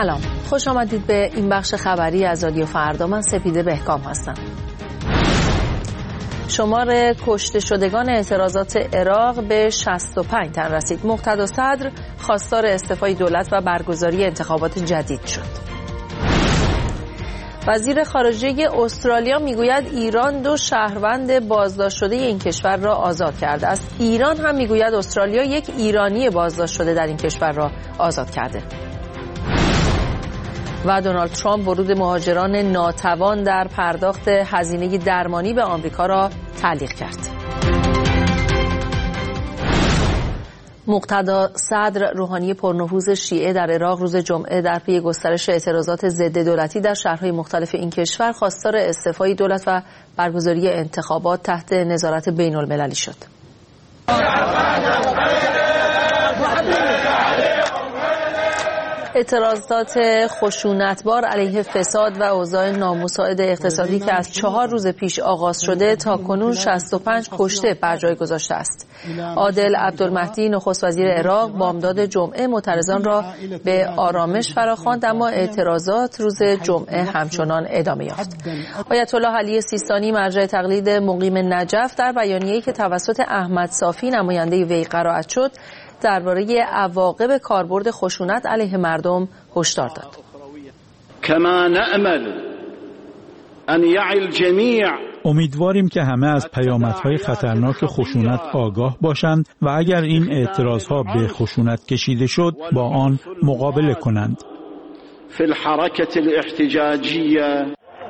سلام، خوش آمدید به این بخش خبری از رادیو فردا. من سپیده بهکام هستم. شمار کشته شدگان اعتراضات عراق به 65 تن رسید. مقتدا صدر خواستار استعفای دولت و برگزاری انتخابات جدید شد. وزیر خارجه استرالیا میگوید ایران 2 شهروند بازداشت شده این کشور را آزاد کرده است. ایران هم میگوید استرالیا 1 ایرانی بازداشت شده در این کشور را آزاد کرده. و دونالد ترامپ ورود مهاجران ناتوان در پرداخت هزینه درمانی به آمریکا را تعلیق کرد. مقتدا صدر روحانی پرنفوذ شیعه در عراق روز جمعه در پی گسترش اعتراضات ضد دولتی در شهرهای مختلف این کشور خواستار استعفای دولت و برگزاری انتخابات تحت نظارت بین المللی شد. اعتراضات خشونتبار علیه فساد و اوضاع نامساعد اقتصادی که از 4 روز پیش آغاز شده تا کنون 65 کشته بر جای گذاشته است. عادل عبدالمهدی نخست وزیر عراق بامداد جمعه معترضان را به آرامش فراخواند، اما اعتراضات روز جمعه همچنان ادامه یافت. آیت الله علی سیستانی مرجع تقلید مقیم نجف در بیانیه‌ای که توسط احمد صافی نماینده وی قرائت شد درباره عواقب کاربرد خشونت علیه مردم هشدار داد. کما نأمل ان یعی الجمیع، امیدواریم که همه از پیامدهای خطرناک خشونت آگاه باشند و اگر این اعتراضها به خشونت کشیده شد با آن مقابله کنند. فی الحرکة الاحتجاجیه.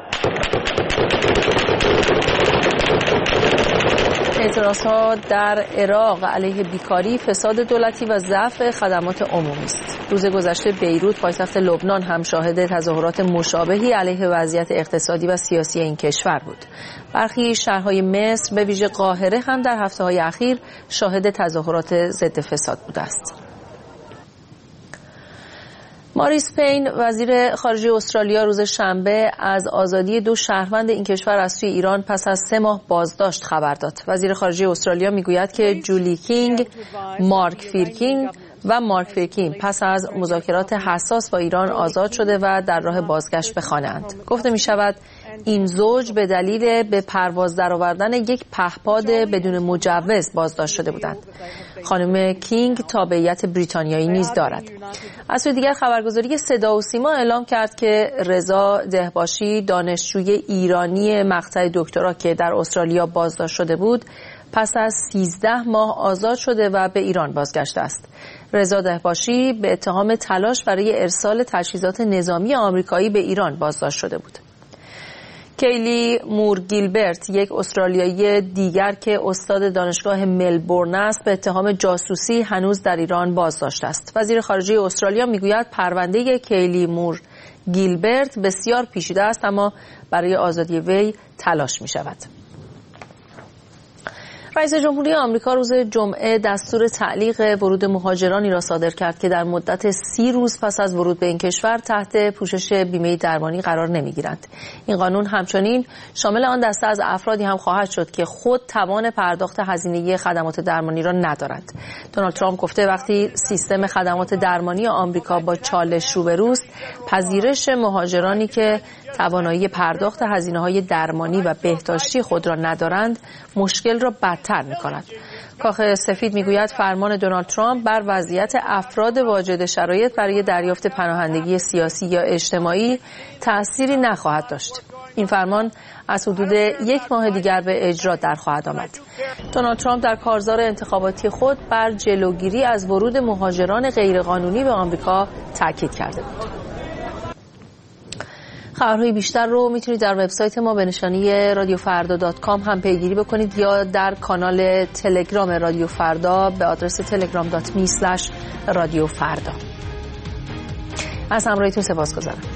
اعتراضها در عراق علیه بیکاری، فساد دولتی و ضعف خدمات عمومی است. روز گذشته بیروت پایتخت لبنان هم شاهد تظاهرات مشابهی علیه وضعیت اقتصادی و سیاسی این کشور بود. برخی شهرهای مصر به ویژه قاهره هم در هفته‌های اخیر شاهد تظاهرات ضد فساد بوده است. ماریس پین وزیر خارجه استرالیا روز شنبه از آزادی 2 شهروند این کشور از سوی ایران پس از 3 ماه بازداشت خبر داد. وزیر خارجه استرالیا میگوید که جولی کینگ، مارک فیرکین پس از مذاکرات حساس با ایران آزاد شده و در راه بازگشت به خانه اند. گفته می شود این زوج به دلیل به پرواز درآوردن یک پهپاد بدون مجوز بازداشت شده بودند. خانم کینگ تابعیت بریتانیایی نیز دارد. از سوی دیگر خبرگزاری صدا و سیما اعلام کرد که رضا دهباشی دانشجوی ایرانی مقطع دکترا که در استرالیا بازداشت شده بود پس از 13 ماه آزاد شده و به ایران بازگشته است. رضا دهباشی به اتهام تلاش برای ارسال تجهیزات نظامی آمریکایی به ایران بازداشت شده بود. کیلی مور گیلبرت، یک استرالیایی دیگر که استاد دانشگاه ملبورن است، به اتهام جاسوسی هنوز در ایران بازداشت است. وزیر خارجه استرالیا میگوید پرونده کیلی مور گیلبرت بسیار پیچیده است، اما برای آزادی وی تلاش می شود. رئیس جمهوری آمریکا روز جمعه دستور تعلیق ورود مهاجرانی را صادر کرد که در مدت 30 روز پس از ورود به این کشور تحت پوشش بیمه درمانی قرار نمی‌گیرند. این قانون همچنین شامل آن دسته از افرادی هم خواهد شد که خود توان پرداخت هزینه خدمات درمانی را ندارند. دونالد ترامپ گفته وقتی سیستم خدمات درمانی آمریکا با چالش روبروست، پذیرش مهاجرانی که توانایی پرداخت هزینه‌های درمانی و بهداشتی خود را ندارند مشکل را بدتر می‌کند. کاخ سفید میگوید فرمان دونالد ترامپ بر وضعیت افراد واجد شرایط برای دریافت پناهندگی سیاسی یا اجتماعی تأثیری نخواهد داشت. این فرمان از حدود 1 ماه دیگر به اجرا در خواهد آمد. دونالد ترامپ در کارزار انتخاباتی خود بر جلوگیری از ورود مهاجران غیرقانونی به آمریکا تاکید کرده بود. خبرهای بیشتر رو میتونید در وبسایت ما به نشانی radiofrda.com هم پیگیری بکنید یا در کانال تلگرام رادیو فردا به آدرس telegram.me/radiofrda. از همراهیتون سپاسگزارم.